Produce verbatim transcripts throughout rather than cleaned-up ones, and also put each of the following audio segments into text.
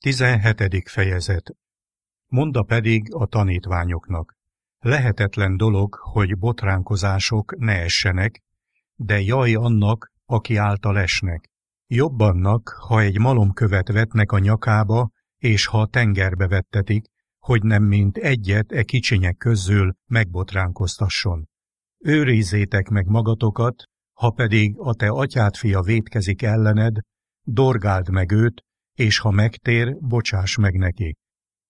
Tizenhetedik fejezet. Monda pedig a tanítványoknak: lehetetlen dolog, hogy botránkozások ne essenek, de jaj annak, aki által esnek. Jobb annak, ha egy malomkövet vetnek a nyakába, és ha a tengerbe vettetik, hogy nem mint egyet e kicsinyek közül megbotránkoztasson. Őrizzétek meg magatokat, ha pedig a te atyád fia vétkezik ellened, dorgáld meg őt, és ha megtér, bocsáss meg neki.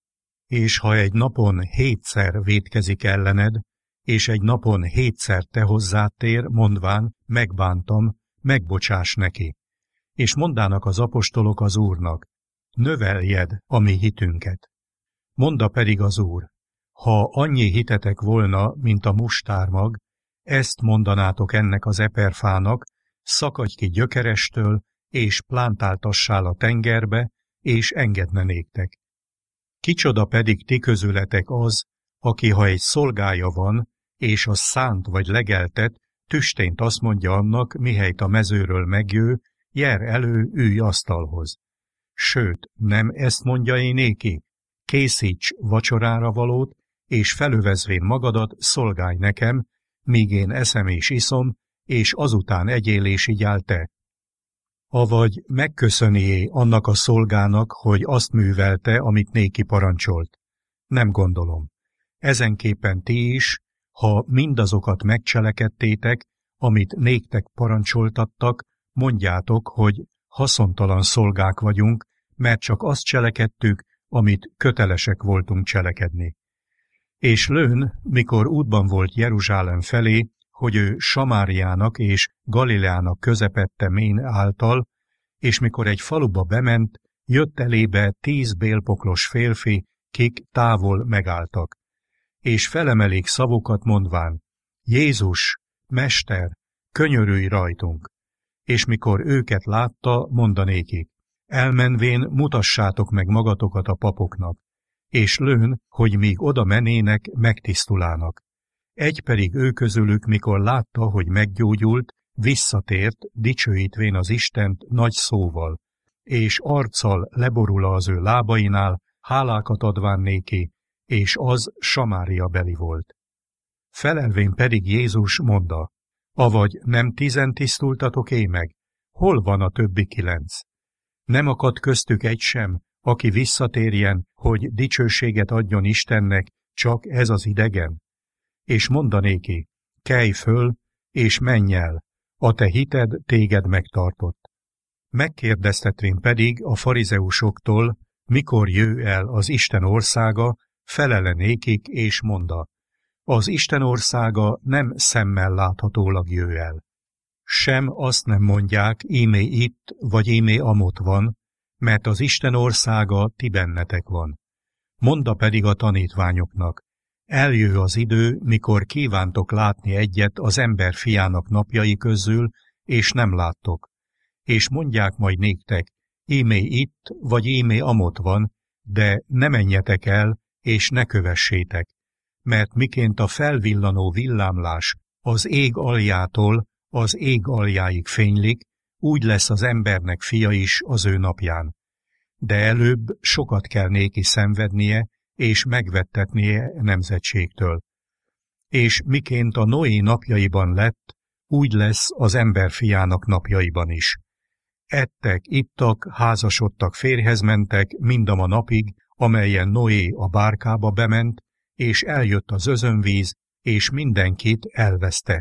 És ha egy napon hétszer vétkezik ellened, és egy napon hétszer te hozzád tér, mondván, megbántam, megbocsáss neki. És mondának az apostolok az Úrnak: növeljed a mi hitünket. Monda pedig az Úr: ha annyi hitetek volna, mint a mustármag, ezt mondanátok ennek az eperfának, szakadj ki gyökerestől, és plántáltassál a tengerbe, és engedne néktek. Kicsoda pedig ti közületek az, aki, ha egy szolgája van, és az szánt vagy legeltet, tüstént azt mondja annak, mihelyt a mezőről megjő, jer elő, ülj asztalhoz. Sőt, nem ezt mondja én néki: készíts vacsorára valót, és felövezvén magadat szolgálj nekem, míg én eszem és iszom, és azután egyél és igyál te. Avagy megköszönié annak a szolgának, hogy azt művelte, amit néki parancsolt. Nem gondolom. Ezenképpen ti is, ha mindazokat megcselekedtétek, amit néktek parancsoltattak, mondjátok, hogy haszontalan szolgák vagyunk, mert csak azt cselekedtük, amit kötelesek voltunk cselekedni. És lőn, mikor útban volt Jeruzsálem felé, hogy ő Samáriának és Galileának közepette mén által, és mikor egy faluba bement, jött elébe tíz bélpoklos férfi, kik távol megálltak. És felemelik szavukat mondván: Jézus, Mester, könyörülj rajtunk! És mikor őket látta, mondanékik: elmenvén mutassátok meg magatokat a papoknak, és lőn, hogy míg oda menének, megtisztulának. Egy pedig ő közülük, mikor látta, hogy meggyógyult, visszatért, dicsőítvén az Istent nagy szóval, és arccal leborul az ő lábainál, hálákat adván néki, és az Samária beli volt. Felelvén pedig Jézus mondta: avagy nem tizen tisztultatok é meg? Hol van a többi kilenc? Nem akad köztük egy sem, aki visszatérjen, hogy dicsőséget adjon Istennek, csak ez az idegen? És mondanéki: kelj föl, és menj el, a te hited téged megtartott. Megkérdeztetvén pedig a farizeusoktól, mikor jő el az Isten országa, felele nékik, és monda: az Isten országa nem szemmel láthatólag jő el. Sem azt nem mondják, ímé itt, vagy ímé amott van, mert az Isten országa ti bennetek van. Monda pedig a tanítványoknak: eljő az idő, mikor kívántok látni egyet az ember fiának napjai közül, és nem láttok. És mondják majd néktek: ímé itt, vagy ímé amott van, de ne menjetek el, és ne kövessétek. Mert miként a felvillanó villámlás az ég aljától az ég aljáig fénylik, úgy lesz az embernek fia is az ő napján. De előbb sokat kell néki szenvednie, és megvettetnie nemzetségtől. És miként a Noé napjaiban lett, úgy lesz az ember fiának napjaiban is. Ettek, ittak, házasodtak, férjhez mentek mindam a napig, amelyen Noé a bárkába bement, és eljött az özönvíz, és mindenkit elveszte.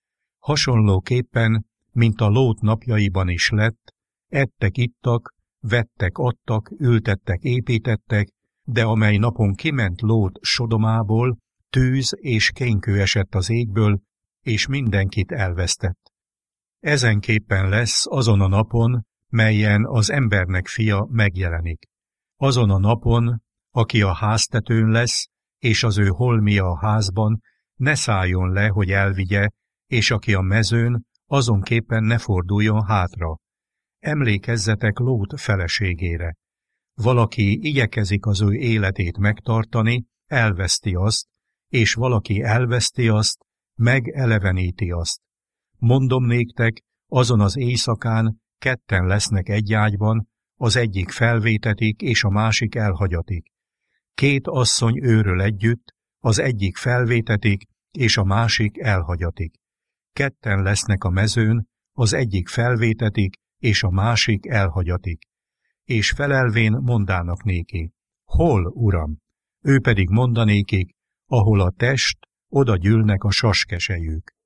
Hasonlóképpen, mint a Lót napjaiban is lett, ettek, ittak, vettek, adtak, ültettek, építettek, de amely napon kiment Lót Sodomából, tűz és kénykő esett az égből, és mindenkit elvesztett. Ezenképpen lesz azon a napon, melyen az embernek fia megjelenik. Azon a napon, aki a háztetőn lesz, és az ő holmia a házban, ne szálljon le, hogy elvigye, és aki a mezőn, azonképpen ne forduljon hátra. Emlékezzetek Lót feleségére. Valaki igyekezik az ő életét megtartani, elveszti azt, és valaki elveszti azt, megeleveníti azt. Mondom néktek, azon az éjszakán ketten lesznek egy ágyban, az egyik felvétetik, és a másik elhagyatik. Két asszony őről együtt, az egyik felvétetik, és a másik elhagyatik. Ketten lesznek a mezőn, az egyik felvétetik, és a másik elhagyatik. És felelvén mondának néki: hol, uram? Ő pedig mondanékik: ahol a test, oda gyűlnek a saskesejük.